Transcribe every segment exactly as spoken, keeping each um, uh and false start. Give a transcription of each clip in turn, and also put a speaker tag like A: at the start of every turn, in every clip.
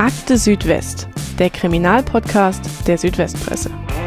A: Akte Südwest, der Kriminalpodcast der Südwestpresse.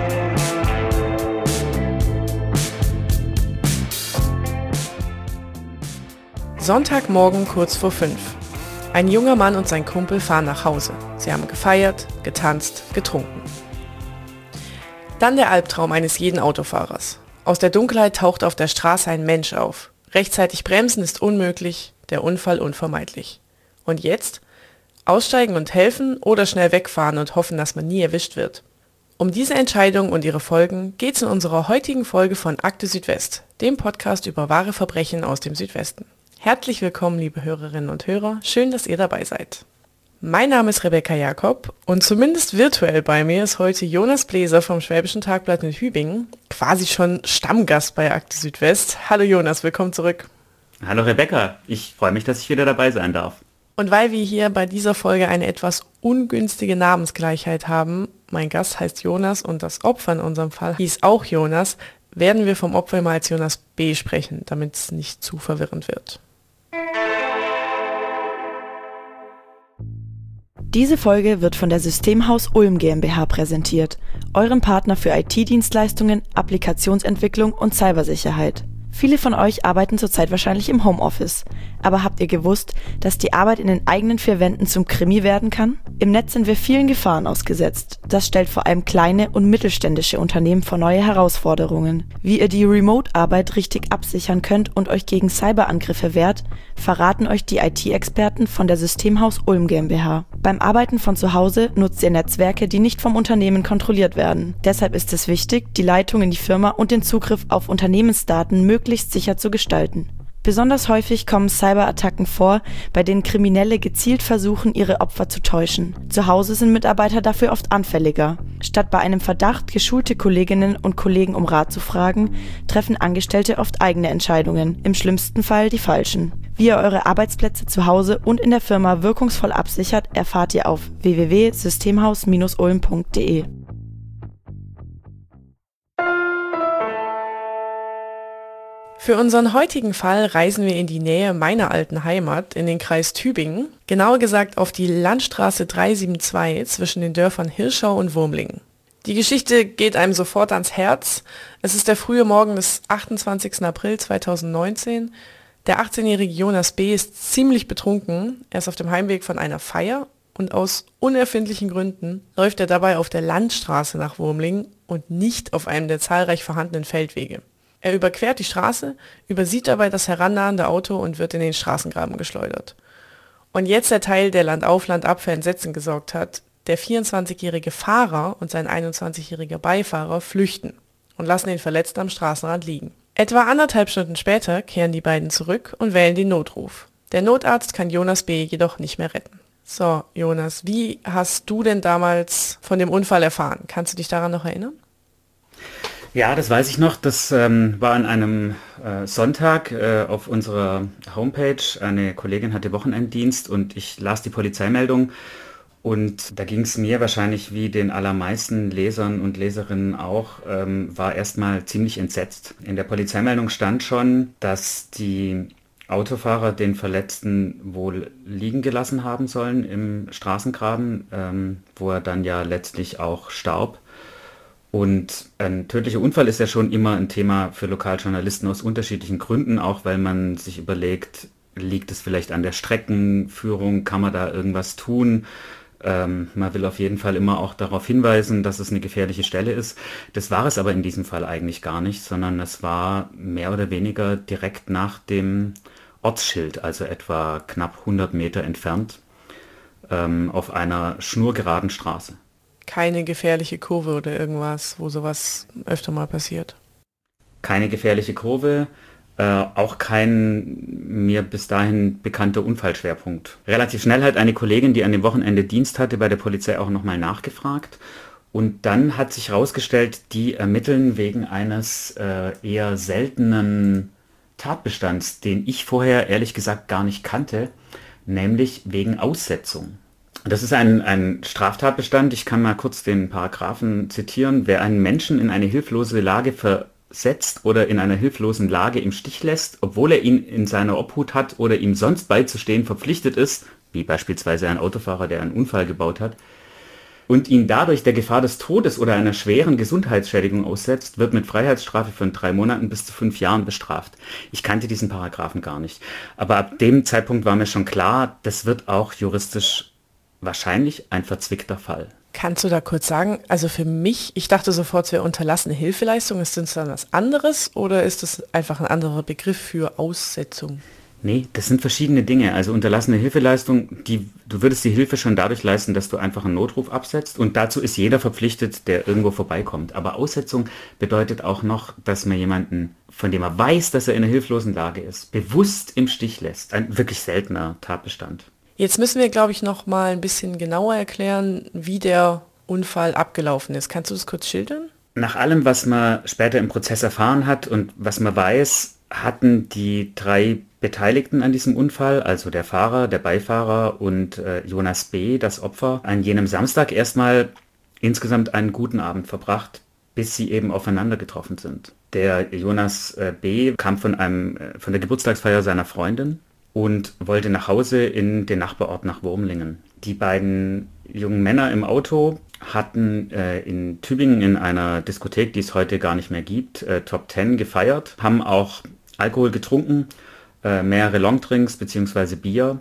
A: Sonntagmorgen kurz vor fünf. Ein junger Mann und sein Kumpel fahren nach Hause. Sie haben gefeiert, getanzt, getrunken. Dann der Albtraum eines jeden Autofahrers. Aus der Dunkelheit taucht auf der Straße ein Mensch auf. Rechtzeitig bremsen ist unmöglich, der Unfall unvermeidlich. Und jetzt? Aussteigen und helfen oder schnell wegfahren und hoffen, dass man nie erwischt wird. Um diese Entscheidung und ihre Folgen geht's in unserer heutigen Folge von Akte Südwest, dem Podcast über wahre Verbrechen aus dem Südwesten. Herzlich willkommen, liebe Hörerinnen und Hörer, schön, dass ihr dabei seid. Mein Name ist Rebecca Jakob und zumindest virtuell bei mir ist heute Jonas Bläser vom Schwäbischen Tagblatt in Hübingen, quasi schon Stammgast bei Akte Südwest. Hallo Jonas, willkommen zurück.
B: Hallo Rebecca, ich freue mich, dass ich wieder dabei sein darf.
A: Und weil wir hier bei dieser Folge eine etwas ungünstige Namensgleichheit haben, mein Gast heißt Jonas und das Opfer in unserem Fall hieß auch Jonas, werden wir vom Opfer immer als Jonas B. sprechen, damit es nicht zu verwirrend wird.
C: Diese Folge wird von der Systemhaus Ulm GmbH präsentiert, eurem Partner für I T-Dienstleistungen, Applikationsentwicklung und Cybersicherheit. Viele von euch arbeiten zurzeit wahrscheinlich im Homeoffice. Aber habt ihr gewusst, dass die Arbeit in den eigenen vier Wänden zum Krimi werden kann? Im Netz sind wir vielen Gefahren ausgesetzt. Das stellt vor allem kleine und mittelständische Unternehmen vor neue Herausforderungen. Wie ihr die Remote-Arbeit richtig absichern könnt und euch gegen Cyberangriffe wehrt, verraten euch die I T-Experten von der Systemhaus Ulm GmbH. Beim Arbeiten von zu Hause nutzt ihr Netzwerke, die nicht vom Unternehmen kontrolliert werden. Deshalb ist es wichtig, die Leitung in die Firma und den Zugriff auf Unternehmensdaten möglichst sicher zu gestalten. Besonders häufig kommen Cyberattacken vor, bei denen Kriminelle gezielt versuchen, ihre Opfer zu täuschen. Zu Hause sind Mitarbeiter dafür oft anfälliger. Statt bei einem Verdacht geschulte Kolleginnen und Kollegen um Rat zu fragen, treffen Angestellte oft eigene Entscheidungen, im schlimmsten Fall die falschen. Wie ihr eure Arbeitsplätze zu Hause und in der Firma wirkungsvoll absichert, erfahrt ihr auf w w w punkt systemhaus Bindestrich ulm punkt de.
A: Für unseren heutigen Fall reisen wir in die Nähe meiner alten Heimat, in den Kreis Tübingen, genauer gesagt auf die Landstraße dreihundertzweiundsiebzig zwischen den Dörfern Hirschau und Wurmlingen. Die Geschichte geht einem sofort ans Herz. Es ist der frühe Morgen des achtundzwanzigsten April zweitausendneunzehn. Der achtzehnjährige Jonas B. ist ziemlich betrunken. Er ist auf dem Heimweg von einer Feier und aus unerfindlichen Gründen läuft er dabei auf der Landstraße nach Wurmlingen und nicht auf einem der zahlreich vorhandenen Feldwege. Er überquert die Straße, übersieht dabei das herannahende Auto und wird in den Straßengraben geschleudert. Und jetzt der Teil, der Landauf, Landab für Entsetzen gesorgt hat. Der vierundzwanzigjährige Fahrer und sein einundzwanzigjähriger Beifahrer flüchten und lassen den Verletzten am Straßenrand liegen. Etwa anderthalb Stunden später kehren die beiden zurück und wählen den Notruf. Der Notarzt kann Jonas B. jedoch nicht mehr retten. So, Jonas, wie hast du denn damals von dem Unfall erfahren? Kannst du dich daran noch erinnern?
B: Ja, das weiß ich noch. Das ähm, war an einem äh, Sonntag äh, auf unserer Homepage. Eine Kollegin hatte Wochenenddienst und ich las die Polizeimeldung. Und da ging es mir wahrscheinlich wie den allermeisten Lesern und Leserinnen auch, ähm, war erstmal ziemlich entsetzt. In der Polizeimeldung stand schon, dass die Autofahrer den Verletzten wohl liegen gelassen haben sollen im Straßengraben, ähm, wo er dann ja letztlich auch starb. Und ein tödlicher Unfall ist ja schon immer ein Thema für Lokaljournalisten aus unterschiedlichen Gründen, auch weil man sich überlegt, liegt es vielleicht an der Streckenführung, kann man da irgendwas tun? Ähm, man will auf jeden Fall immer auch darauf hinweisen, dass es eine gefährliche Stelle ist. Das war es aber in diesem Fall eigentlich gar nicht, sondern es war mehr oder weniger direkt nach dem Ortsschild, also etwa knapp hundert Meter entfernt, ähm, auf einer schnurgeraden Straße.
A: Keine gefährliche Kurve oder irgendwas, wo sowas öfter mal passiert?
B: Keine gefährliche Kurve, äh, auch kein mir bis dahin bekannter Unfallschwerpunkt. Relativ schnell hat eine Kollegin, die an dem Wochenende Dienst hatte, bei der Polizei auch nochmal nachgefragt. Und dann hat sich herausgestellt, die ermitteln wegen eines äh, eher seltenen Tatbestands, den ich vorher ehrlich gesagt gar nicht kannte, nämlich wegen Aussetzung. Das ist ein, ein Straftatbestand, ich kann mal kurz den Paragraphen zitieren. Wer einen Menschen in eine hilflose Lage versetzt oder in einer hilflosen Lage im Stich lässt, obwohl er ihn in seiner Obhut hat oder ihm sonst beizustehen verpflichtet ist, wie beispielsweise ein Autofahrer, der einen Unfall gebaut hat, und ihn dadurch der Gefahr des Todes oder einer schweren Gesundheitsschädigung aussetzt, wird mit Freiheitsstrafe von drei Monaten bis zu fünf Jahren bestraft. Ich kannte diesen Paragraphen gar nicht. Aber ab dem Zeitpunkt war mir schon klar, das wird auch juristisch wahrscheinlich ein verzwickter Fall.
A: Kannst du da kurz sagen, also für mich, ich dachte sofort, es wäre unterlassene Hilfeleistung, ist das dann was anderes oder ist das einfach ein anderer Begriff für Aussetzung?
B: Nee, das sind verschiedene Dinge. Also unterlassene Hilfeleistung, die, du würdest die Hilfe schon dadurch leisten, dass du einfach einen Notruf absetzt und dazu ist jeder verpflichtet, der irgendwo vorbeikommt. Aber Aussetzung bedeutet auch noch, dass man jemanden, von dem er weiß, dass er in einer hilflosen Lage ist, bewusst im Stich lässt. Ein wirklich seltener Tatbestand.
A: Jetzt müssen wir, glaube ich, noch mal ein bisschen genauer erklären, wie der Unfall abgelaufen ist. Kannst du das kurz schildern?
B: Nach allem, was man später im Prozess erfahren hat und was man weiß, hatten die drei Beteiligten an diesem Unfall, also der Fahrer, der Beifahrer und äh, Jonas B., das Opfer, an jenem Samstag erstmal insgesamt einen guten Abend verbracht, bis sie eben aufeinander getroffen sind. Der Jonas äh, B. kam von, einem, äh, von der Geburtstagsfeier seiner Freundin und wollte nach Hause in den Nachbarort nach Wurmlingen. Die beiden jungen Männer im Auto hatten äh, in Tübingen in einer Diskothek, die es heute gar nicht mehr gibt, äh, Top Ten gefeiert, haben auch Alkohol getrunken, äh, mehrere Longdrinks bzw. Bier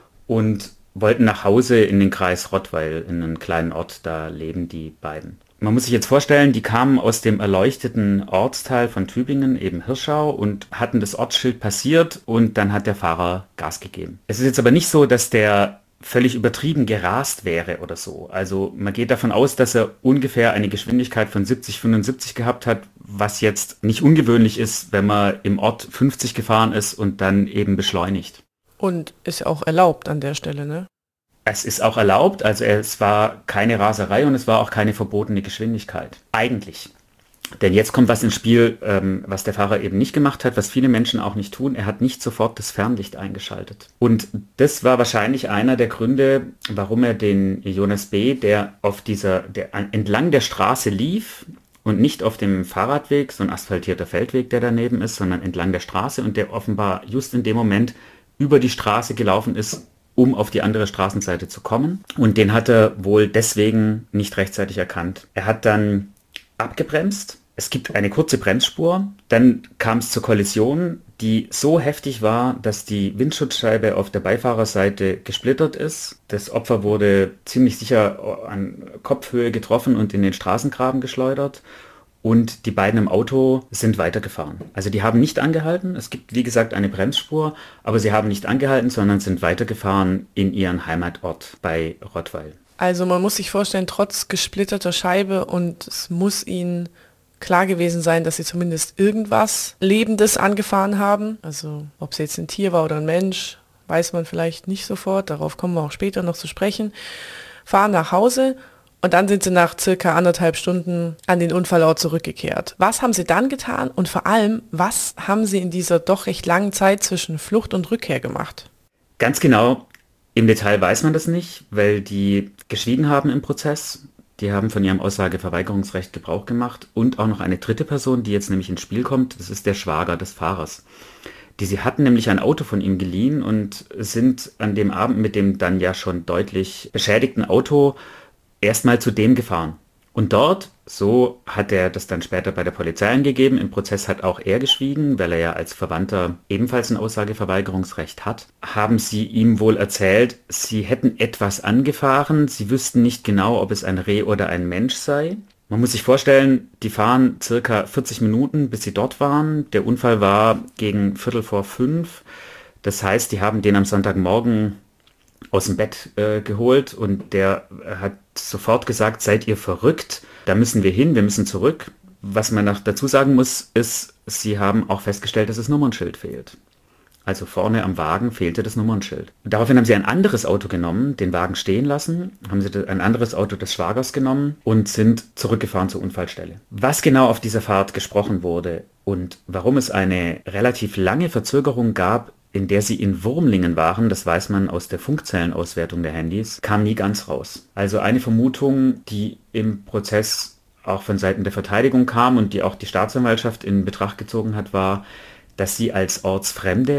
B: und wollten nach Hause in den Kreis Rottweil, in einen kleinen Ort, da leben die beiden. Man muss sich jetzt vorstellen, die kamen aus dem erleuchteten Ortsteil von Tübingen, eben Hirschau, und hatten das Ortsschild passiert und dann hat der Fahrer Gas gegeben. Es ist jetzt aber nicht so, dass der völlig übertrieben gerast wäre oder so. Also man geht davon aus, dass er ungefähr eine Geschwindigkeit von siebzig, fünfundsiebzig gehabt hat, was jetzt nicht ungewöhnlich ist, wenn man im Ort fünfzig gefahren ist und dann eben beschleunigt.
A: Und ist ja auch erlaubt an der Stelle, ne?
B: Es ist auch erlaubt, also es war keine Raserei und es war auch keine verbotene Geschwindigkeit. Eigentlich. Denn jetzt kommt was ins Spiel, ähm, was der Fahrer eben nicht gemacht hat, was viele Menschen auch nicht tun. Er hat nicht sofort das Fernlicht eingeschaltet. Und das war wahrscheinlich einer der Gründe, warum er den Jonas B., der auf dieser, der entlang der Straße lief und nicht auf dem Fahrradweg, so ein asphaltierter Feldweg, der daneben ist, sondern entlang der Straße und der offenbar just in dem Moment über die Straße gelaufen ist, um auf die andere Straßenseite zu kommen. Und den hat er wohl deswegen nicht rechtzeitig erkannt. Er hat dann abgebremst. Es gibt eine kurze Bremsspur. Dann kam es zur Kollision, die so heftig war, dass die Windschutzscheibe auf der Beifahrerseite gesplittert ist. Das Opfer wurde ziemlich sicher an Kopfhöhe getroffen und in den Straßengraben geschleudert. Und die beiden im Auto sind weitergefahren. Also die haben nicht angehalten. Es gibt, wie gesagt, eine Bremsspur, aber sie haben nicht angehalten, sondern sind weitergefahren in ihren Heimatort bei Rottweil.
A: Also man muss sich vorstellen, trotz gesplitterter Scheibe, und es muss ihnen klar gewesen sein, dass sie zumindest irgendwas Lebendes angefahren haben. Also ob es jetzt ein Tier war oder ein Mensch, weiß man vielleicht nicht sofort. Darauf kommen wir auch später noch zu sprechen. Fahren nach Hause. Und dann sind sie nach circa anderthalb Stunden an den Unfallort zurückgekehrt. Was haben sie dann getan und vor allem, was haben sie in dieser doch recht langen Zeit zwischen Flucht und Rückkehr gemacht?
B: Ganz genau im Detail weiß man das nicht, weil die geschwiegen haben im Prozess. Die haben von ihrem Aussageverweigerungsrecht Gebrauch gemacht und auch noch eine dritte Person, die jetzt nämlich ins Spiel kommt, das ist der Schwager des Fahrers. Die, sie hatten nämlich ein Auto von ihm geliehen und sind an dem Abend mit dem dann ja schon deutlich beschädigten Auto erstmal zu dem gefahren. Und dort, so hat er das dann später bei der Polizei angegeben, im Prozess hat auch er geschwiegen, weil er ja als Verwandter ebenfalls ein Aussageverweigerungsrecht hat, haben sie ihm wohl erzählt, sie hätten etwas angefahren, sie wüssten nicht genau, ob es ein Reh oder ein Mensch sei. Man muss sich vorstellen, die fahren circa vierzig Minuten, bis sie dort waren. Der Unfall war gegen Viertel vor fünf. Das heißt, die haben den am Sonntagmorgen aus dem Bett äh, geholt und der hat sofort gesagt, seid ihr verrückt, da müssen wir hin, wir müssen zurück. Was man noch dazu sagen muss, ist, sie haben auch festgestellt, dass das Nummernschild fehlt. Also vorne am Wagen fehlte das Nummernschild. Daraufhin haben sie ein anderes Auto genommen, den Wagen stehen lassen, haben sie ein anderes Auto des Schwagers genommen und sind zurückgefahren zur Unfallstelle. Was genau auf dieser Fahrt gesprochen wurde und warum es eine relativ lange Verzögerung gab, in der sie in Wurmlingen waren, das weiß man aus der Funkzellenauswertung der Handys, kam nie ganz raus. Also eine Vermutung, die im Prozess auch von Seiten der Verteidigung kam und die auch die Staatsanwaltschaft in Betracht gezogen hat, war, dass sie als Ortsfremde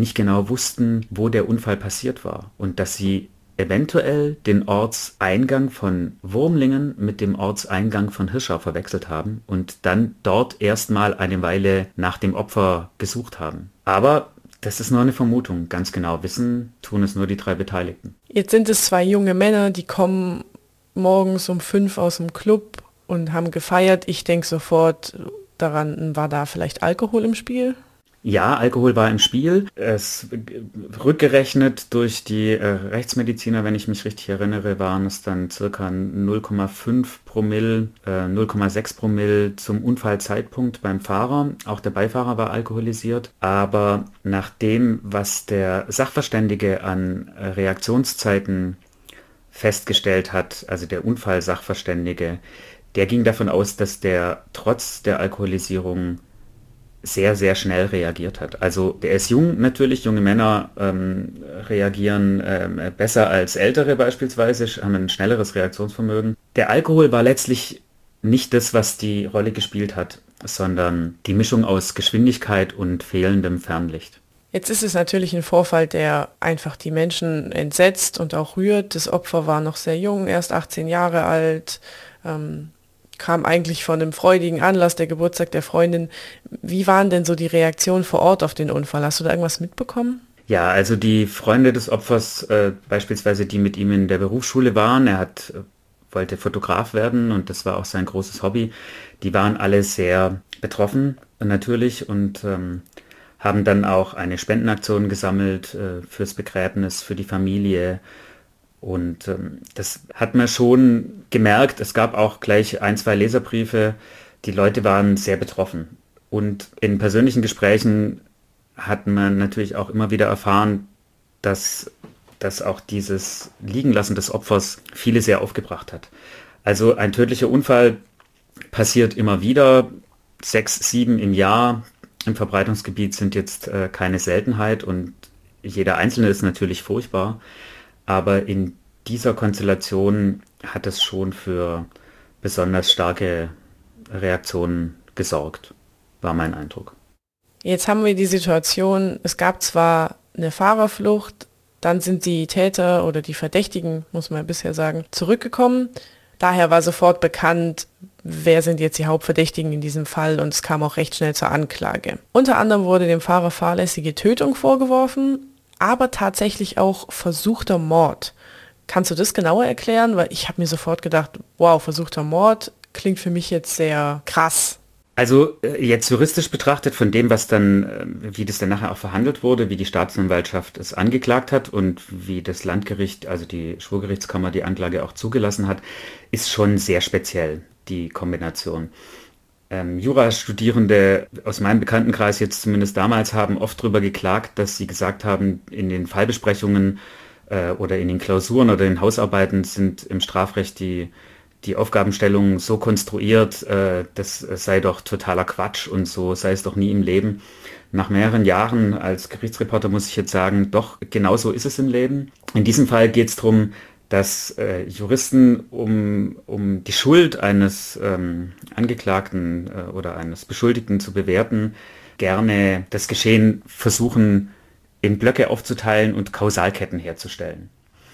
B: nicht genau wussten, wo der Unfall passiert war und dass sie eventuell den Ortseingang von Wurmlingen mit dem Ortseingang von Hirschau verwechselt haben und dann dort erstmal eine Weile nach dem Opfer gesucht haben. Aber das ist nur eine Vermutung. Ganz genau wissen tun es nur die drei Beteiligten.
A: Jetzt sind es zwei junge Männer, die kommen morgens um fünf aus dem Club und haben gefeiert. Ich denke sofort daran, war da vielleicht Alkohol im Spiel?
B: Ja, Alkohol war im Spiel. Es rückgerechnet durch die äh, Rechtsmediziner, wenn ich mich richtig erinnere, waren es dann circa null Komma fünf Promille, äh, null Komma sechs Promille zum Unfallzeitpunkt beim Fahrer. Auch der Beifahrer war alkoholisiert. Aber nach dem, was der Sachverständige an äh, Reaktionszeiten festgestellt hat, also der Unfallsachverständige, der ging davon aus, dass der trotz der Alkoholisierung sehr, sehr schnell reagiert hat. Also der ist jung natürlich, junge Männer ähm, reagieren ähm, besser als ältere beispielsweise, haben ein schnelleres Reaktionsvermögen. Der Alkohol war letztlich nicht das, was die Rolle gespielt hat, sondern die Mischung aus Geschwindigkeit und fehlendem Fernlicht.
A: Jetzt ist es natürlich ein Vorfall, der einfach die Menschen entsetzt und auch rührt. Das Opfer war noch sehr jung, erst achtzehn Jahre alt, ähm, kam eigentlich von einem freudigen Anlass, der Geburtstag der Freundin. Wie waren denn so die Reaktionen vor Ort auf den Unfall? Hast du da irgendwas mitbekommen?
B: Ja, also die Freunde des Opfers, äh, beispielsweise die mit ihm in der Berufsschule waren, er hat, äh, wollte Fotograf werden und das war auch sein großes Hobby, die waren alle sehr betroffen natürlich und ähm, haben dann auch eine Spendenaktion gesammelt äh, fürs Begräbnis, für die Familie. Und ähm, das hat man schon gemerkt. Es gab auch gleich ein, zwei Leserbriefe. Die Leute waren sehr betroffen. Und in persönlichen Gesprächen hat man natürlich auch immer wieder erfahren, dass, dass auch dieses Liegenlassen des Opfers viele sehr aufgebracht hat. Also ein tödlicher Unfall passiert immer wieder. Sechs, sieben im Jahr im Verbreitungsgebiet sind jetzt äh, keine Seltenheit und jeder Einzelne ist natürlich furchtbar. Aber in dieser Konstellation hat es schon für besonders starke Reaktionen gesorgt, war mein Eindruck.
A: Jetzt haben wir die Situation, es gab zwar eine Fahrerflucht, dann sind die Täter oder die Verdächtigen, muss man bisher sagen, zurückgekommen. Daher war sofort bekannt, wer sind jetzt die Hauptverdächtigen in diesem Fall und es kam auch recht schnell zur Anklage. Unter anderem wurde dem Fahrer fahrlässige Tötung vorgeworfen, aber tatsächlich auch versuchter Mord. Kannst du das genauer erklären? Weil ich habe mir sofort gedacht, wow, versuchter Mord klingt für mich jetzt sehr krass.
B: Also jetzt juristisch betrachtet von dem, was dann, wie das dann nachher auch verhandelt wurde, wie die Staatsanwaltschaft es angeklagt hat und wie das Landgericht, also die Schwurgerichtskammer, die Anklage auch zugelassen hat, ist schon sehr speziell, die Kombination. Ähm, Jurastudierende aus meinem Bekanntenkreis jetzt zumindest damals haben oft darüber geklagt, dass sie gesagt haben, in den Fallbesprechungen äh, oder in den Klausuren oder in den Hausarbeiten sind im Strafrecht die, die Aufgabenstellungen so konstruiert, äh, das sei doch totaler Quatsch und so sei es doch nie im Leben. Nach mehreren Jahren als Gerichtsreporter muss ich jetzt sagen, doch, genau so ist es im Leben. In diesem Fall geht es darum, dass äh, Juristen, um, um die Schuld eines ähm, Angeklagten äh, oder eines Beschuldigten zu bewerten, gerne das Geschehen versuchen, in Blöcke aufzuteilen und Kausalketten herzustellen.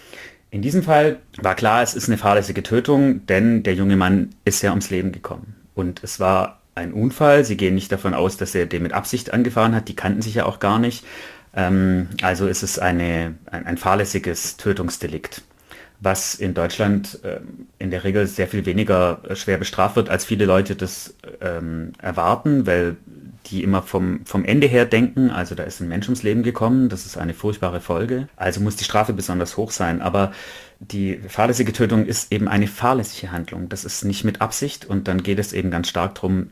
B: In diesem Fall war klar, es ist eine fahrlässige Tötung, denn der junge Mann ist ja ums Leben gekommen. Und es war ein Unfall. Sie gehen nicht davon aus, dass er den mit Absicht angefahren hat. Die kannten sich ja auch gar nicht. Ähm, also ist es eine, ein, ein fahrlässiges Tötungsdelikt, was in Deutschland ähm, in der Regel sehr viel weniger äh, schwer bestraft wird, als viele Leute das ähm, erwarten, weil die immer vom, vom Ende her denken, also da ist ein Mensch ums Leben gekommen, das ist eine furchtbare Folge, also muss die Strafe besonders hoch sein, aber die fahrlässige Tötung ist eben eine fahrlässige Handlung, das ist nicht mit Absicht und dann geht es eben ganz stark darum,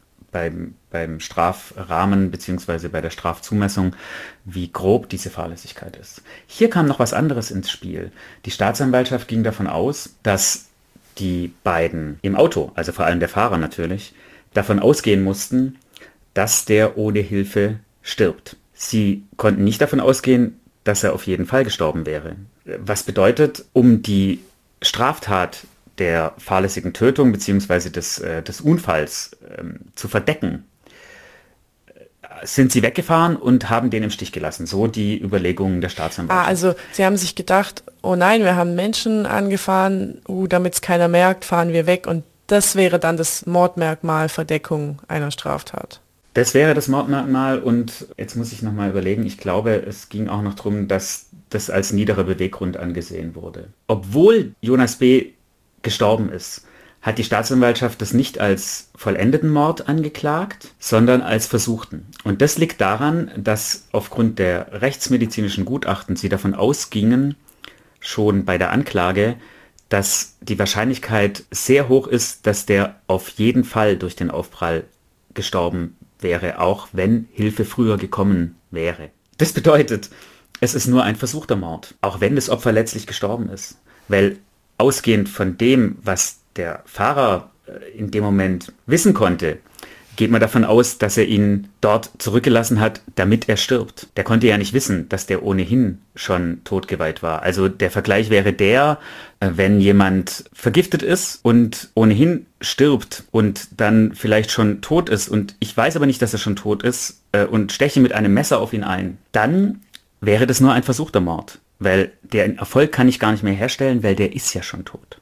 B: beim, beim Strafrahmen bzw. bei der Strafzumessung, wie grob diese Fahrlässigkeit ist. Hier kam noch was anderes ins Spiel. Die Staatsanwaltschaft ging davon aus, dass die beiden im Auto, also vor allem der Fahrer natürlich, davon ausgehen mussten, dass der ohne Hilfe stirbt. Sie konnten nicht davon ausgehen, dass er auf jeden Fall gestorben wäre. Was bedeutet, um die Straftat der fahrlässigen Tötung bzw. des, äh, des Unfalls ähm, zu verdecken, sind sie weggefahren und haben den im Stich gelassen. So die Überlegungen der Staatsanwaltschaft.
A: Ah, also sie haben sich gedacht, oh nein, wir haben Menschen angefahren, uh, damit es keiner merkt, fahren wir weg und das wäre dann das Mordmerkmal Verdeckung einer Straftat.
B: Das wäre das Mordmerkmal und jetzt muss ich nochmal überlegen, ich glaube, es ging auch noch darum, dass das als niederer Beweggrund angesehen wurde. Obwohl Jonas B. gestorben ist, hat die Staatsanwaltschaft das nicht als vollendeten Mord angeklagt, sondern als versuchten. Und das liegt daran, dass aufgrund der rechtsmedizinischen Gutachten sie davon ausgingen, schon bei der Anklage, dass die Wahrscheinlichkeit sehr hoch ist, dass der auf jeden Fall durch den Aufprall gestorben wäre, auch wenn Hilfe früher gekommen wäre. Das bedeutet, es ist nur ein versuchter Mord, auch wenn das Opfer letztlich gestorben ist. Weil ausgehend von dem, was der Fahrer in dem Moment wissen konnte, geht man davon aus, dass er ihn dort zurückgelassen hat, damit er stirbt. Der konnte ja nicht wissen, dass der ohnehin schon totgeweiht war. Also der Vergleich wäre der, wenn jemand vergiftet ist und ohnehin stirbt und dann vielleicht schon tot ist und ich weiß aber nicht, dass er schon tot ist und steche mit einem Messer auf ihn ein, dann wäre das nur ein versuchter Mord. Weil der Erfolg kann ich gar nicht mehr herstellen, weil der ist ja schon tot.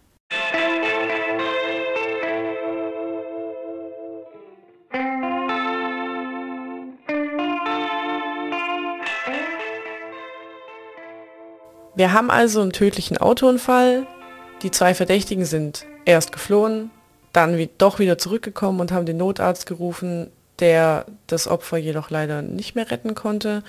A: Wir haben also einen tödlichen Autounfall. Die zwei Verdächtigen sind erst geflohen, dann wie, doch wieder zurückgekommen und haben den Notarzt gerufen, der das Opfer jedoch leider nicht mehr retten konnte.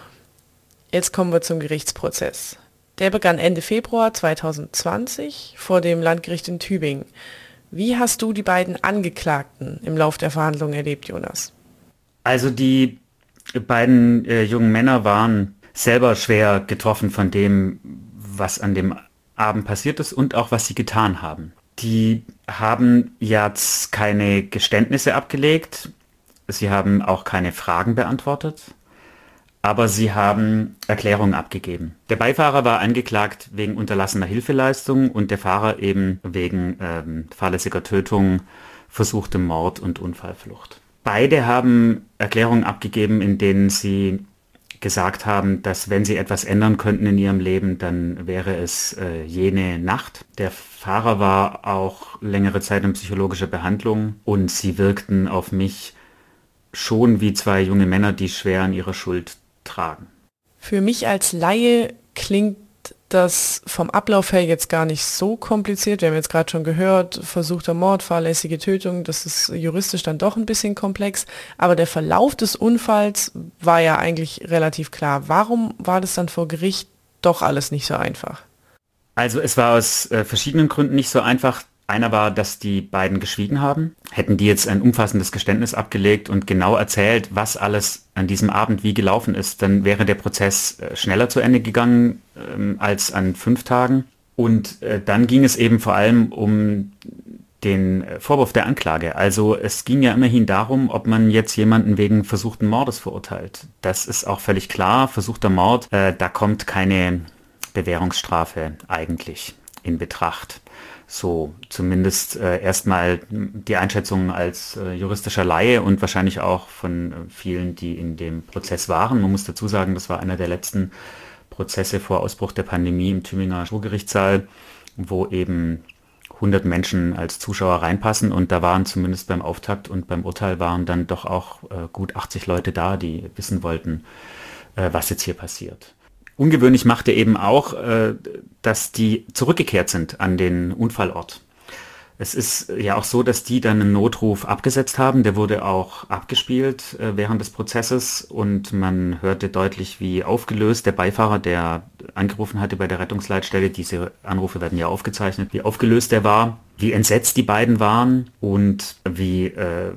A: Jetzt kommen wir zum Gerichtsprozess. Der begann Ende Februar zweitausendzwanzig vor dem Landgericht in Tübingen. Wie hast du die beiden Angeklagten im Lauf der Verhandlungen erlebt, Jonas?
B: Also die beiden äh, jungen Männer waren selber schwer getroffen von dem, was an dem Abend passiert ist und auch was sie getan haben. Die haben jetzt keine Geständnisse abgelegt, sie haben auch keine Fragen beantwortet, aber sie haben Erklärungen abgegeben. Der Beifahrer war angeklagt wegen unterlassener Hilfeleistung und der Fahrer eben wegen ähm, fahrlässiger Tötung, versuchtem Mord und Unfallflucht. Beide haben Erklärungen abgegeben, in denen sie gesagt haben, dass wenn sie etwas ändern könnten in ihrem Leben, dann wäre es äh, jene Nacht. Der Fahrer war auch längere Zeit in psychologischer Behandlung und sie wirkten auf mich schon wie zwei junge Männer, die schwer an ihrer Schuld tragen.
A: Für mich als Laie klingt das vom Ablauf her jetzt gar nicht so kompliziert. Wir haben jetzt gerade schon gehört, versuchter Mord, fahrlässige Tötung, das ist juristisch dann doch ein bisschen komplex. Aber der Verlauf des Unfalls war ja eigentlich relativ klar. Warum war das dann vor Gericht doch alles nicht so einfach?
B: Also es war aus äh, verschiedenen Gründen nicht so einfach. Einer war, dass die beiden geschwiegen haben. Hätten die jetzt ein umfassendes Geständnis abgelegt und genau erzählt, was alles an diesem Abend wie gelaufen ist, dann wäre der Prozess äh, schneller zu Ende gegangen ähm, als an fünf Tagen. Und äh, dann ging es eben vor allem um den äh, Vorwurf der Anklage. Also es ging ja immerhin darum, ob man jetzt jemanden wegen versuchten Mordes verurteilt. Das ist auch völlig klar. Versuchter Mord, äh, da kommt keine Bewährungsstrafe eigentlich in Betracht. So zumindest äh, erstmal die Einschätzung als äh, juristischer Laie und wahrscheinlich auch von äh, vielen, die in dem Prozess waren. Man muss dazu sagen, das war einer der letzten Prozesse vor Ausbruch der Pandemie im Tübinger Schwurgerichtssaal, wo eben hundert Menschen als Zuschauer reinpassen und da waren zumindest beim Auftakt und beim Urteil waren dann doch auch äh, gut achtzig Leute da, die wissen wollten, äh, was jetzt hier passiert. Ungewöhnlich machte eben auch, äh, dass die zurückgekehrt sind an den Unfallort. Es ist ja auch so, dass die dann einen Notruf abgesetzt haben. Der wurde auch abgespielt äh, während des Prozesses und man hörte deutlich, wie aufgelöst der Beifahrer, der angerufen hatte bei der Rettungsleitstelle, diese Anrufe werden ja aufgezeichnet, wie aufgelöst er war, wie entsetzt die beiden waren und wie äh,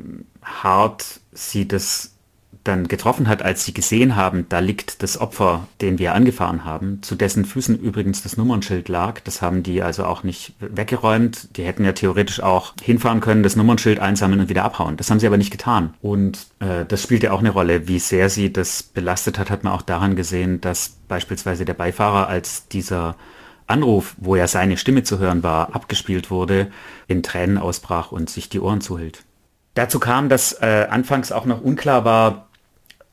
B: hart sie das dann getroffen hat, als sie gesehen haben, da liegt das Opfer, den wir angefahren haben, zu dessen Füßen übrigens das Nummernschild lag. Das haben die also auch nicht weggeräumt. Die hätten ja theoretisch auch hinfahren können, das Nummernschild einsammeln und wieder abhauen. Das haben sie aber nicht getan. Und äh, das spielt ja auch eine Rolle. Wie sehr sie das belastet hat, hat man auch daran gesehen, dass beispielsweise der Beifahrer, als dieser Anruf, wo ja seine Stimme zu hören war, abgespielt wurde, in Tränen ausbrach und sich die Ohren zuhielt. Dazu kam, dass äh, anfangs auch noch unklar war,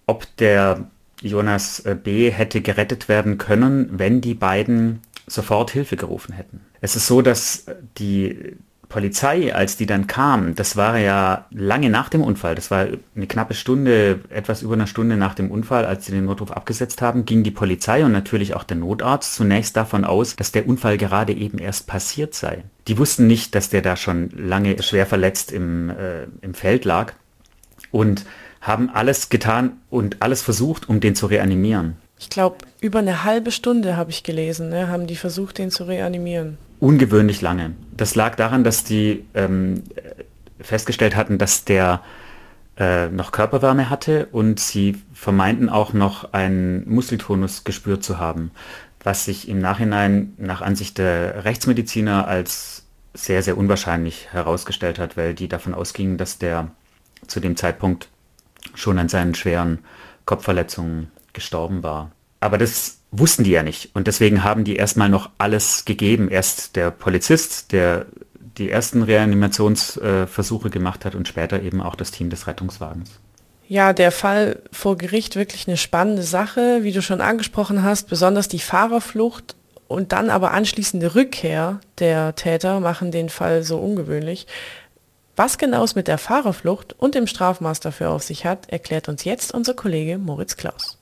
B: ob der Jonas B. hätte gerettet werden können, wenn die beiden sofort Hilfe gerufen hätten. Es ist so, dass die Polizei, als die dann kam, das war ja lange nach dem Unfall, das war eine knappe Stunde, etwas über eine Stunde nach dem Unfall, als sie den Notruf abgesetzt haben, ging die Polizei und natürlich auch der Notarzt zunächst davon aus, dass der Unfall gerade eben erst passiert sei. Die wussten nicht, dass der da schon lange schwer verletzt im, äh, im Feld lag und haben alles getan und alles versucht, um den zu reanimieren.
A: Ich glaube, über eine halbe Stunde habe ich gelesen, ne, haben die versucht, den zu reanimieren.
B: Ungewöhnlich lange. Das lag daran, dass die ähm, festgestellt hatten, dass der äh, noch Körperwärme hatte und sie vermeinten auch noch einen Muskeltonus gespürt zu haben, was sich im Nachhinein nach Ansicht der Rechtsmediziner als sehr, sehr unwahrscheinlich herausgestellt hat, weil die davon ausgingen, dass der zu dem Zeitpunkt schon an seinen schweren Kopfverletzungen gestorben war. Aber das wussten die ja nicht und deswegen haben die erstmal noch alles gegeben. Erst der Polizist, der die ersten Reanimationsversuche gemacht hat und später eben auch das Team des Rettungswagens.
A: Ja, der Fall vor Gericht wirklich eine spannende Sache, wie du schon angesprochen hast, besonders die Fahrerflucht und dann aber anschließende Rückkehr der Täter machen den Fall so ungewöhnlich. Was genau es mit der Fahrerflucht und dem Strafmaß dafür auf sich hat, erklärt uns jetzt unser Kollege Moritz Klaus.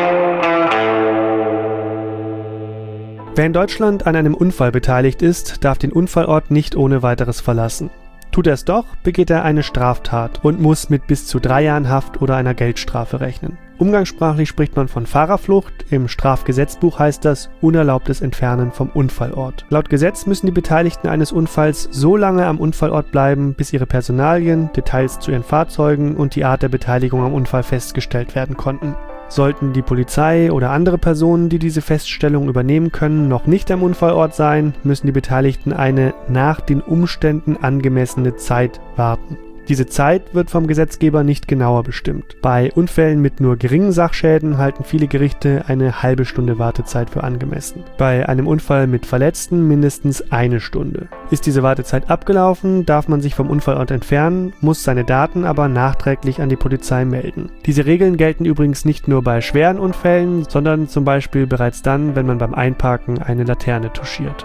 D: Wer in Deutschland an einem Unfall beteiligt ist, darf den Unfallort nicht ohne weiteres verlassen. Tut er es doch, begeht er eine Straftat und muss mit bis zu drei Jahren Haft oder einer Geldstrafe rechnen. Umgangssprachlich spricht man von Fahrerflucht, im Strafgesetzbuch heißt das unerlaubtes Entfernen vom Unfallort. Laut Gesetz müssen die Beteiligten eines Unfalls so lange am Unfallort bleiben, bis ihre Personalien, Details zu ihren Fahrzeugen und die Art der Beteiligung am Unfall festgestellt werden konnten. Sollten die Polizei oder andere Personen, die diese Feststellung übernehmen können, noch nicht am Unfallort sein, müssen die Beteiligten eine nach den Umständen angemessene Zeit warten. Diese Zeit wird vom Gesetzgeber nicht genauer bestimmt. Bei Unfällen mit nur geringen Sachschäden halten viele Gerichte eine halbe Stunde Wartezeit für angemessen. Bei einem Unfall mit Verletzten mindestens eine Stunde. Ist diese Wartezeit abgelaufen, darf man sich vom Unfallort entfernen, muss seine Daten aber nachträglich an die Polizei melden. Diese Regeln gelten übrigens nicht nur bei schweren Unfällen, sondern zum Beispiel bereits dann, wenn man beim Einparken eine Laterne touchiert.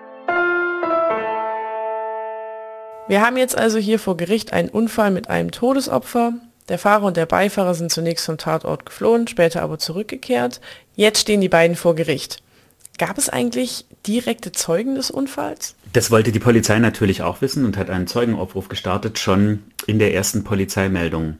A: Wir haben jetzt also hier vor Gericht einen Unfall mit einem Todesopfer. Der Fahrer und der Beifahrer sind zunächst vom Tatort geflohen, später aber zurückgekehrt. Jetzt stehen die beiden vor Gericht. Gab es eigentlich direkte Zeugen des Unfalls?
B: Das wollte die Polizei natürlich auch wissen und hat einen Zeugenaufruf gestartet, schon in der ersten Polizeimeldung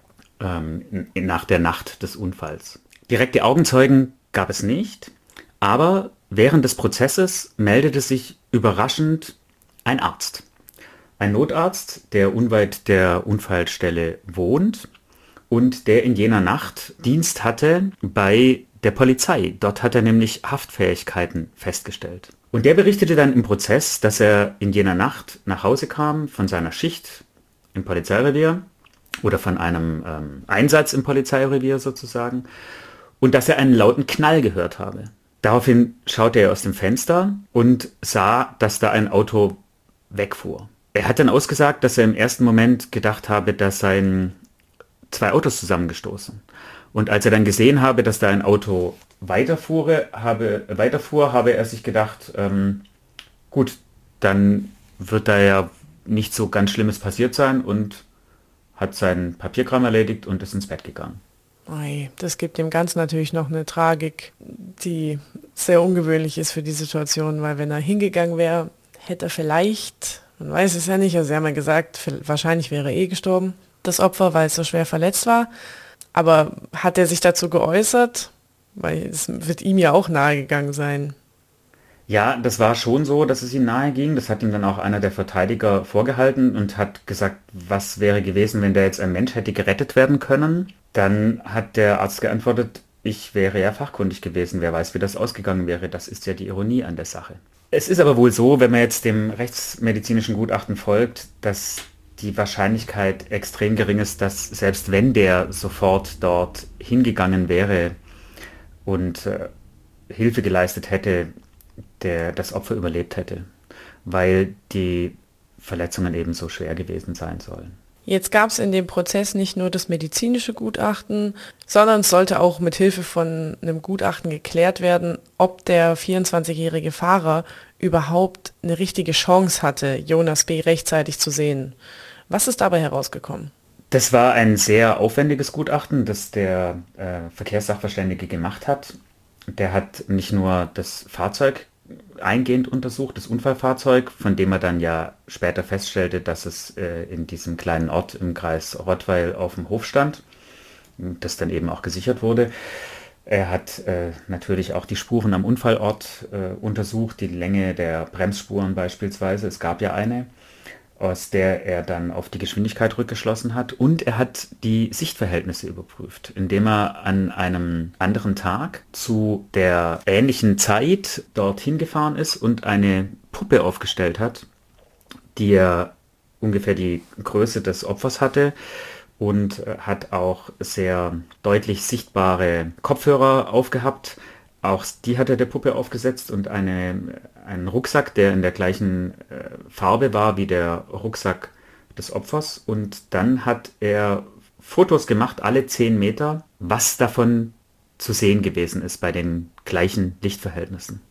B: ähm, nach der Nacht des Unfalls. Direkte Augenzeugen gab es nicht, aber während des Prozesses meldete sich überraschend ein Arzt. Ein Notarzt, der unweit der Unfallstelle wohnt und der in jener Nacht Dienst hatte bei der Polizei. Dort hat er nämlich Haftfähigkeiten festgestellt. Und der berichtete dann im Prozess, dass er in jener Nacht nach Hause kam von seiner Schicht im Polizeirevier oder von einem ähm, Einsatz im Polizeirevier sozusagen und dass er einen lauten Knall gehört habe. Daraufhin schaute er aus dem Fenster und sah, dass da ein Auto wegfuhr. Er hat dann ausgesagt, dass er im ersten Moment gedacht habe, da seien zwei Autos zusammengestoßen. Und als er dann gesehen habe, dass da ein Auto weiterfuhr, habe, weiterfuhr, habe er sich gedacht, ähm, gut, dann wird da ja nicht so ganz Schlimmes passiert sein und hat seinen Papierkram erledigt und ist ins Bett gegangen.
A: Ei, das gibt dem Ganzen natürlich noch eine Tragik, die sehr ungewöhnlich ist für die Situation, weil wenn er hingegangen wäre, hätte er vielleicht... Man weiß es ja nicht, also sie haben ja gesagt, wahrscheinlich wäre er eh gestorben, das Opfer, weil es so schwer verletzt war. Aber hat er sich dazu geäußert? Weil es wird ihm ja auch nahegegangen sein.
B: Ja, das war schon so, dass es ihm nahe ging. Das hat ihm dann auch einer der Verteidiger vorgehalten und hat gesagt, was wäre gewesen, wenn da jetzt ein Mensch hätte gerettet werden können. Dann hat der Arzt geantwortet, ich wäre ja fachkundig gewesen, wer weiß, wie das ausgegangen wäre. Das ist ja die Ironie an der Sache. Es ist aber wohl so, wenn man jetzt dem rechtsmedizinischen Gutachten folgt, dass die Wahrscheinlichkeit extrem gering ist, dass selbst wenn der sofort dort hingegangen wäre und äh, Hilfe geleistet hätte, der das Opfer überlebt hätte, weil die Verletzungen eben so schwer gewesen sein sollen.
A: Jetzt gab es in dem Prozess nicht nur das medizinische Gutachten, sondern es sollte auch mit Hilfe von einem Gutachten geklärt werden, ob der vierundzwanzigjährige Fahrer überhaupt eine richtige Chance hatte, Jonas B. rechtzeitig zu sehen. Was ist dabei herausgekommen?
B: Das war ein sehr aufwendiges Gutachten, das der äh, Verkehrssachverständige gemacht hat. Der hat nicht nur das Fahrzeug eingehend untersucht, das Unfallfahrzeug, von dem er dann ja später feststellte, dass es äh, in diesem kleinen Ort im Kreis Rottweil auf dem Hof stand, das dann eben auch gesichert wurde. Er hat äh, natürlich auch die Spuren am Unfallort äh, untersucht, die Länge der Bremsspuren beispielsweise. Es gab ja eine, aus der er dann auf die Geschwindigkeit rückgeschlossen hat. Und er hat die Sichtverhältnisse überprüft, indem er an einem anderen Tag zu der ähnlichen Zeit dorthin gefahren ist und eine Puppe aufgestellt hat, die ja ungefähr die Größe des Opfers hatte und hat auch sehr deutlich sichtbare Kopfhörer aufgehabt. Auch die hat er der Puppe aufgesetzt und eine, einen Rucksack, der in der gleichen äh, Farbe war wie der Rucksack des Opfers. Und dann hat er Fotos gemacht, alle zehn Meter, was davon zu sehen gewesen ist bei den gleichen Lichtverhältnissen.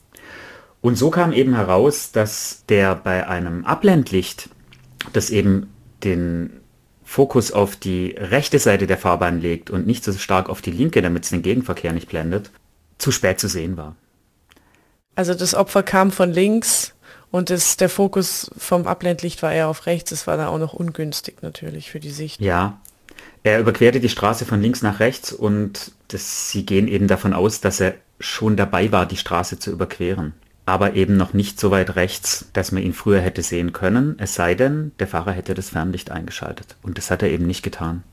B: Und so kam eben heraus, dass der bei einem Abblendlicht, das eben den Fokus auf die rechte Seite der Fahrbahn legt und nicht so stark auf die linke, damit es den Gegenverkehr nicht blendet, zu spät zu sehen war.
A: Also das Opfer kam von links und das, der Fokus vom Abblendlicht war eher auf rechts. Das war dann auch noch ungünstig natürlich für die Sicht.
B: Ja, er überquerte die Straße von links nach rechts und das, sie gehen eben davon aus, dass er schon dabei war, die Straße zu überqueren. Aber eben noch nicht so weit rechts, dass man ihn früher hätte sehen können, es sei denn, der Fahrer hätte das Fernlicht eingeschaltet. Und das hat er eben nicht getan.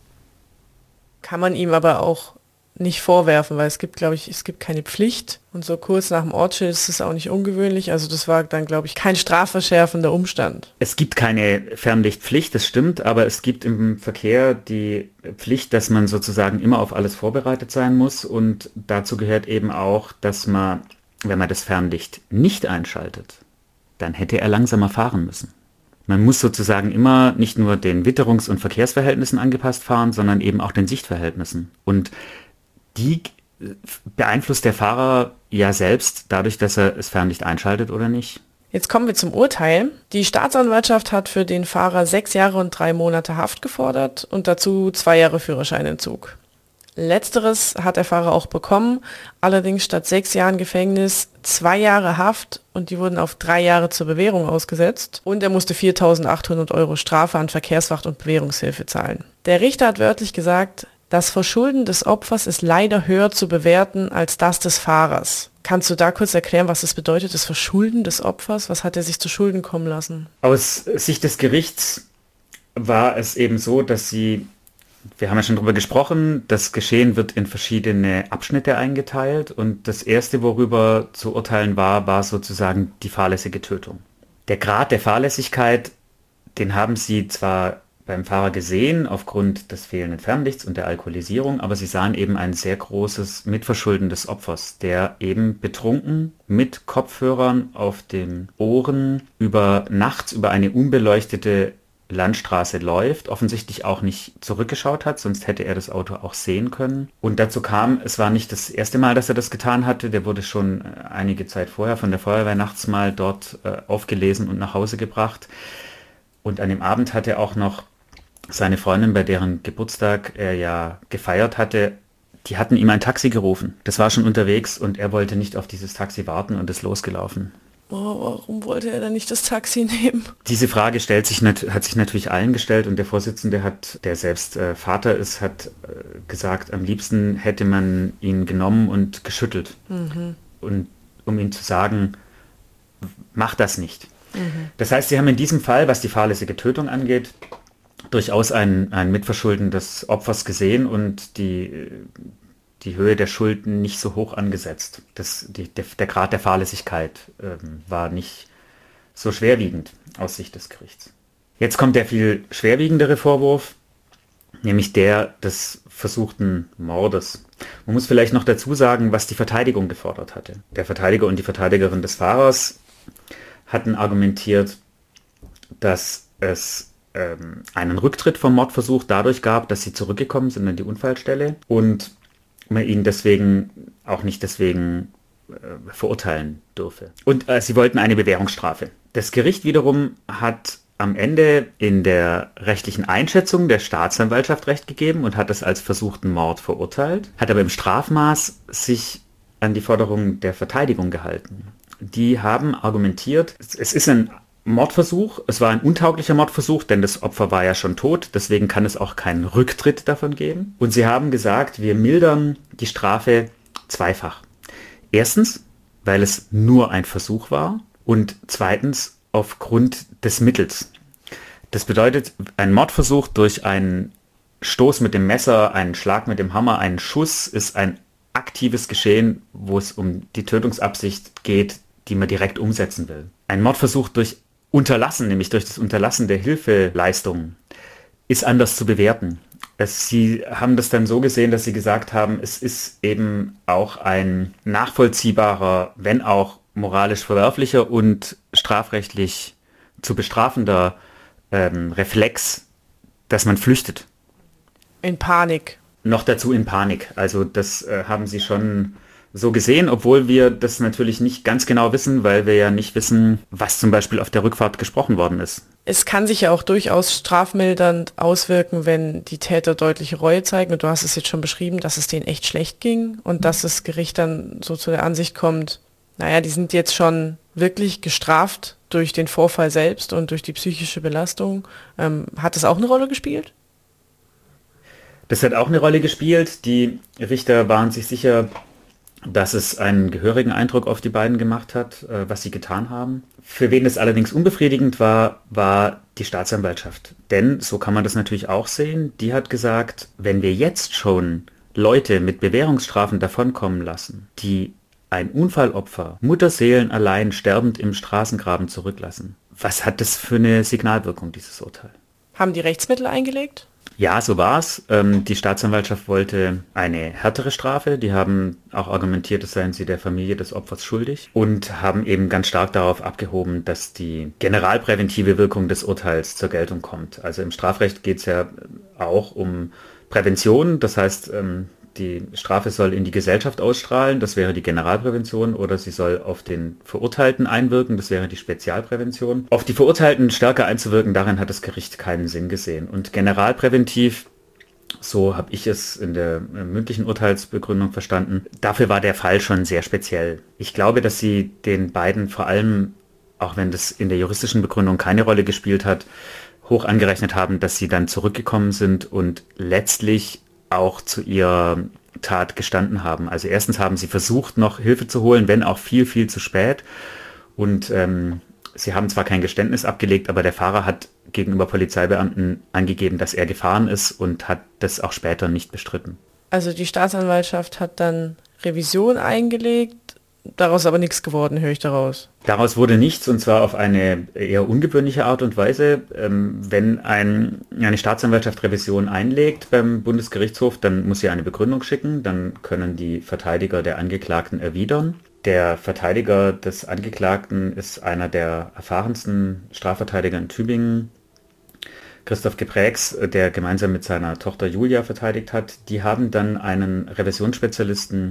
A: Kann man ihm aber auch nicht vorwerfen, weil es gibt, glaube ich, es gibt keine Pflicht und so kurz nach dem Ortsschild ist es auch nicht ungewöhnlich. Also das war dann, glaube ich, kein strafverschärfender Umstand.
B: Es gibt keine Fernlichtpflicht, das stimmt, aber es gibt im Verkehr die Pflicht, dass man sozusagen immer auf alles vorbereitet sein muss und dazu gehört eben auch, dass man, wenn man das Fernlicht nicht einschaltet, dann hätte er langsamer fahren müssen. Man muss sozusagen immer nicht nur den Witterungs- und Verkehrsverhältnissen angepasst fahren, sondern eben auch den Sichtverhältnissen. Und die beeinflusst der Fahrer ja selbst dadurch, dass er das Fernlicht einschaltet oder nicht.
A: Jetzt kommen wir zum Urteil. Die Staatsanwaltschaft hat für den Fahrer sechs Jahre und drei Monate Haft gefordert und dazu zwei Jahre Führerscheinentzug. Letzteres hat der Fahrer auch bekommen, allerdings statt sechs Jahren Gefängnis zwei Jahre Haft und die wurden auf drei Jahre zur Bewährung ausgesetzt und er musste viertausendachthundert Euro Strafe an Verkehrswacht und Bewährungshilfe zahlen. Der Richter hat wörtlich gesagt, das Verschulden des Opfers ist leider höher zu bewerten als das des Fahrers. Kannst du da kurz erklären, was das bedeutet, das Verschulden des Opfers? Was hat er sich zu Schulden kommen lassen?
B: Aus Sicht des Gerichts war es eben so, dass sie, wir haben ja schon drüber gesprochen, das Geschehen wird in verschiedene Abschnitte eingeteilt und das erste, worüber zu urteilen war, war sozusagen die fahrlässige Tötung. Der Grad der Fahrlässigkeit, den haben sie zwar beim Fahrer gesehen, aufgrund des fehlenden Fernlichts und der Alkoholisierung, aber sie sahen eben ein sehr großes Mitverschulden des Opfers, der eben betrunken mit Kopfhörern auf den Ohren über nachts über eine unbeleuchtete Landstraße läuft, offensichtlich auch nicht zurückgeschaut hat, sonst hätte er das Auto auch sehen können. Und dazu kam, es war nicht das erste Mal, dass er das getan hatte, der wurde schon einige Zeit vorher von der Feuerwehr nachts mal dort äh, aufgelesen und nach Hause gebracht. Und an dem Abend hat er auch noch seine Freundin, bei deren Geburtstag er ja gefeiert hatte, die hatten ihm ein Taxi gerufen. Das war schon unterwegs und er wollte nicht auf dieses Taxi warten und ist losgelaufen.
A: Oh, warum wollte er dann nicht das Taxi nehmen?
B: Diese Frage stellt sich, hat sich natürlich allen gestellt und der Vorsitzende hat, der selbst äh, Vater ist, hat äh, gesagt, am liebsten hätte man ihn genommen und geschüttelt. Mhm. Und um ihm zu sagen, mach das nicht. Mhm. Das heißt, sie haben in diesem Fall, was die fahrlässige Tötung angeht, durchaus ein, ein Mitverschulden des Opfers gesehen und die, die Höhe der Schulden nicht so hoch angesetzt. Das, die, der, der Grad der Fahrlässigkeit ähm, war nicht so schwerwiegend aus Sicht des Gerichts. Jetzt kommt der viel schwerwiegendere Vorwurf, nämlich der des versuchten Mordes. Man muss vielleicht noch dazu sagen, was die Verteidigung gefordert hatte. Der Verteidiger und die Verteidigerin des Fahrers hatten argumentiert, dass es ähm, einen Rücktritt vom Mordversuch dadurch gab, dass sie zurückgekommen sind an die Unfallstelle und man ihn deswegen auch nicht deswegen äh, verurteilen dürfe. Und äh, sie wollten eine Bewährungsstrafe. Das Gericht wiederum hat am Ende in der rechtlichen Einschätzung der Staatsanwaltschaft Recht gegeben und hat es als versuchten Mord verurteilt, hat aber im Strafmaß sich an die Forderungen der Verteidigung gehalten. Die haben argumentiert, es ist ein Mordversuch, es war ein untauglicher Mordversuch, denn das Opfer war ja schon tot, deswegen kann es auch keinen Rücktritt davon geben. Und sie haben gesagt, wir mildern die Strafe zweifach. Erstens, weil es nur ein Versuch war und zweitens aufgrund des Mittels. Das bedeutet, ein Mordversuch durch einen Stoß mit dem Messer, einen Schlag mit dem Hammer, einen Schuss ist ein aktives Geschehen, wo es um die Tötungsabsicht geht, die man direkt umsetzen will. Ein Mordversuch durch Unterlassen, nämlich durch das Unterlassen der Hilfeleistungen, ist anders zu bewerten. Es, sie haben das dann so gesehen, dass sie gesagt haben, es ist eben auch ein nachvollziehbarer, wenn auch moralisch verwerflicher und strafrechtlich zu bestrafender ähm, Reflex, dass man flüchtet.
A: In Panik.
B: Noch dazu in Panik. Also das äh, haben sie schon so gesehen, obwohl wir das natürlich nicht ganz genau wissen, weil wir ja nicht wissen, was zum Beispiel auf der Rückfahrt gesprochen worden ist.
A: Es kann sich ja auch durchaus strafmildernd auswirken, wenn die Täter deutliche Reue zeigen. Und du hast es jetzt schon beschrieben, dass es denen echt schlecht ging und dass das Gericht dann so zu der Ansicht kommt, naja, die sind jetzt schon wirklich gestraft durch den Vorfall selbst und durch die psychische Belastung. Ähm, hat das auch eine Rolle gespielt?
B: Das hat auch eine Rolle gespielt. Die Richter waren sich sicher, dass es einen gehörigen Eindruck auf die beiden gemacht hat, äh, was sie getan haben. Für wen es allerdings unbefriedigend war, war die Staatsanwaltschaft. Denn, so kann man das natürlich auch sehen, die hat gesagt, wenn wir jetzt schon Leute mit Bewährungsstrafen davonkommen lassen, die ein Unfallopfer, Mutterseelen allein sterbend im Straßengraben zurücklassen. Was hat das für eine Signalwirkung, dieses Urteil?
A: Haben die Rechtsmittel eingelegt?
B: Ja, so war es. Ähm, die Staatsanwaltschaft wollte eine härtere Strafe. Die haben auch argumentiert, es seien sie der Familie des Opfers schuldig und haben eben ganz stark darauf abgehoben, dass die generalpräventive Wirkung des Urteils zur Geltung kommt. Also im Strafrecht geht es ja auch um Prävention. Das heißt, ähm, die Strafe soll in die Gesellschaft ausstrahlen, das wäre die Generalprävention, oder sie soll auf den Verurteilten einwirken, das wäre die Spezialprävention. Auf die Verurteilten stärker einzuwirken, darin hat das Gericht keinen Sinn gesehen. Und generalpräventiv, so habe ich es in der mündlichen Urteilsbegründung verstanden, dafür war der Fall schon sehr speziell. Ich glaube, dass sie den beiden vor allem, auch wenn das in der juristischen Begründung keine Rolle gespielt hat, hoch angerechnet haben, dass sie dann zurückgekommen sind und letztlich auch zu ihrer Tat gestanden haben. Also erstens haben sie versucht, noch Hilfe zu holen, wenn auch viel, viel zu spät. Und ähm, sie haben zwar kein Geständnis abgelegt, aber der Fahrer hat gegenüber Polizeibeamten angegeben, dass er gefahren ist und hat das auch später nicht bestritten.
A: Also die Staatsanwaltschaft hat dann Revision eingelegt, daraus aber nichts geworden, höre ich daraus.
B: Daraus wurde nichts, und zwar auf eine eher ungewöhnliche Art und Weise. Ähm, wenn ein, eine Staatsanwaltschaft Revision einlegt beim Bundesgerichtshof, dann muss sie eine Begründung schicken, dann können die Verteidiger der Angeklagten erwidern. Der Verteidiger des Angeklagten ist einer der erfahrensten Strafverteidiger in Tübingen, Christoph Geprägs, der gemeinsam mit seiner Tochter Julia verteidigt hat. Die haben dann einen Revisionsspezialisten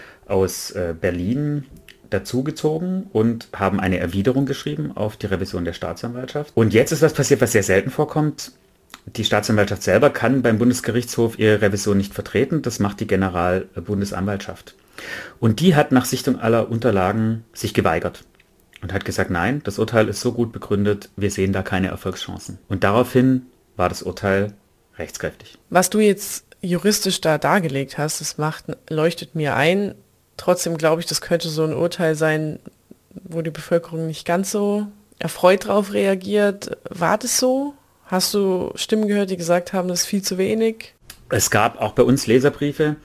B: aus äh, Berlin dazugezogen und haben eine Erwiderung geschrieben auf die Revision der Staatsanwaltschaft. Und jetzt ist was passiert, was sehr selten vorkommt. Die Staatsanwaltschaft selber kann beim Bundesgerichtshof ihre Revision nicht vertreten. Das macht die Generalbundesanwaltschaft. Und die hat nach Sichtung aller Unterlagen sich geweigert und hat gesagt, nein, das Urteil ist so gut begründet, wir sehen da keine Erfolgschancen. Und daraufhin war das Urteil rechtskräftig.
A: Was du jetzt juristisch da dargelegt hast, das macht, leuchtet mir ein. Trotzdem glaube ich, das könnte so ein Urteil sein, wo die Bevölkerung nicht ganz so erfreut drauf reagiert. War das so? Hast du Stimmen gehört, die gesagt haben, das ist viel zu wenig?
B: Es gab auch bei uns Leserbriefe,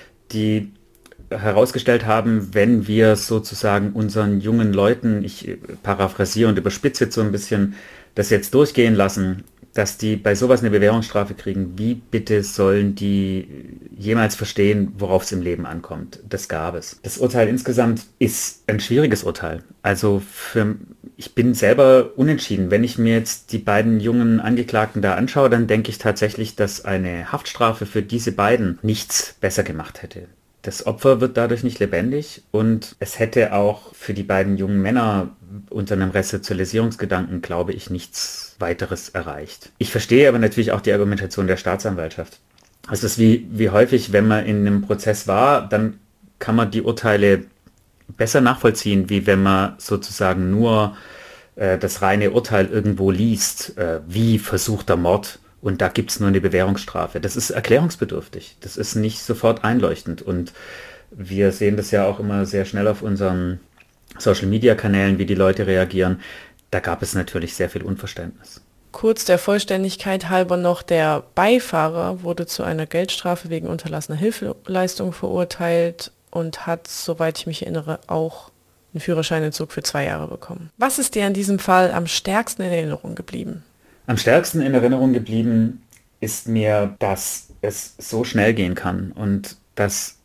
B: die herausgestellt haben, wenn wir sozusagen unseren jungen Leuten, ich paraphrasiere und überspitze jetzt so ein bisschen, das jetzt durchgehen lassen, dass die bei sowas eine Bewährungsstrafe kriegen, wie bitte sollen die jemals verstehen, worauf es im Leben ankommt? Das gab es. Das Urteil insgesamt ist ein schwieriges Urteil. Also für ich bin selber unentschieden. Wenn ich mir jetzt die beiden jungen Angeklagten da anschaue, dann denke ich tatsächlich, dass eine Haftstrafe für diese beiden nichts besser gemacht hätte. Das Opfer wird dadurch nicht lebendig und es hätte auch für die beiden jungen Männer unter einem Resozialisierungsgedanken, glaube ich, nichts weiteres erreicht. Ich verstehe aber natürlich auch die Argumentation der Staatsanwaltschaft. Es ist wie, wie häufig, wenn man in einem Prozess war, dann kann man die Urteile besser nachvollziehen, wie wenn man sozusagen nur äh, das reine Urteil irgendwo liest, äh, wie versuchter Mord. Und da gibt es nur eine Bewährungsstrafe. Das ist erklärungsbedürftig. Das ist nicht sofort einleuchtend. Und wir sehen das ja auch immer sehr schnell auf unseren Social-Media-Kanälen, wie die Leute reagieren. Da gab es natürlich sehr viel Unverständnis.
A: Kurz der Vollständigkeit halber noch, der Beifahrer wurde zu einer Geldstrafe wegen unterlassener Hilfeleistung verurteilt und hat, soweit ich mich erinnere, auch einen Führerscheinentzug für zwei Jahre bekommen. Was ist dir an diesem Fall am stärksten in Erinnerung geblieben?
B: Am stärksten in Erinnerung geblieben ist mir, dass es so schnell gehen kann und dass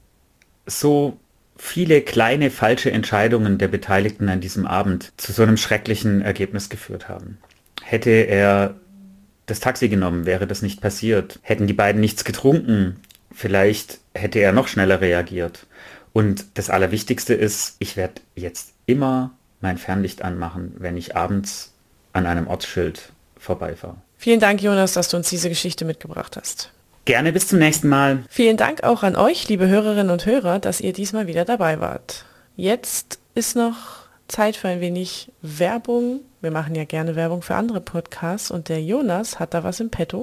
B: so viele kleine falsche Entscheidungen der Beteiligten an diesem Abend zu so einem schrecklichen Ergebnis geführt haben. Hätte er das Taxi genommen, wäre das nicht passiert. Hätten die beiden nichts getrunken, vielleicht hätte er noch schneller reagiert. Und das Allerwichtigste ist, ich werde jetzt immer mein Fernlicht anmachen, wenn ich abends an einem Ortsschild vorbeifahre.
A: Vielen Dank, Jonas, dass du uns diese Geschichte mitgebracht hast.
B: Gerne, bis zum nächsten Mal.
A: Vielen Dank auch an euch, liebe Hörerinnen und Hörer, dass ihr diesmal wieder dabei wart. Jetzt ist noch Zeit für ein wenig Werbung. Wir machen ja gerne Werbung für andere Podcasts und der Jonas hat da was im Petto.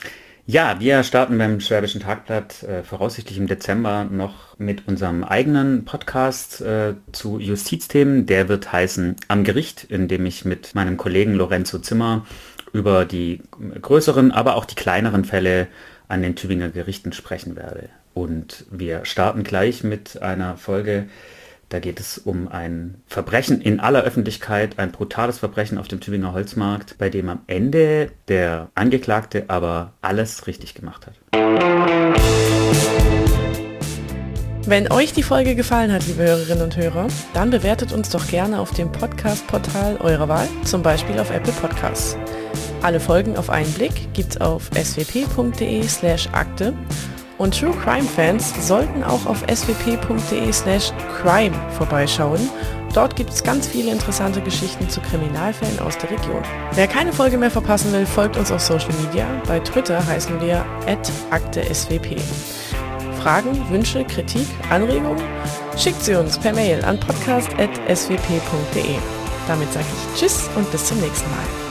B: Ja, wir starten beim Schwäbischen Tagblatt äh, voraussichtlich im Dezember noch mit unserem eigenen Podcast äh, zu Justizthemen. Der wird heißen Am Gericht, in dem ich mit meinem Kollegen Lorenzo Zimmer über die größeren, aber auch die kleineren Fälle an den Tübinger Gerichten sprechen werde. Und wir starten gleich mit einer Folge, da geht es um ein Verbrechen in aller Öffentlichkeit, ein brutales Verbrechen auf dem Tübinger Holzmarkt, bei dem am Ende der Angeklagte aber alles richtig gemacht hat.
A: Wenn euch die Folge gefallen hat, liebe Hörerinnen und Hörer, dann bewertet uns doch gerne auf dem Podcast-Portal eurer Wahl, zum Beispiel auf Apple Podcasts. Alle Folgen auf einen Blick gibt's auf swp.de slash akte und True Crime Fans sollten auch auf swp.de slash crime vorbeischauen. Dort gibt es ganz viele interessante Geschichten zu Kriminalfällen aus der Region. Wer keine Folge mehr verpassen will, folgt uns auf Social Media. Bei Twitter heißen wir at akteswp. Fragen, Wünsche, Kritik, Anregungen? Schickt sie uns per Mail an podcast at swp.de. Damit sage ich Tschüss und bis zum nächsten Mal.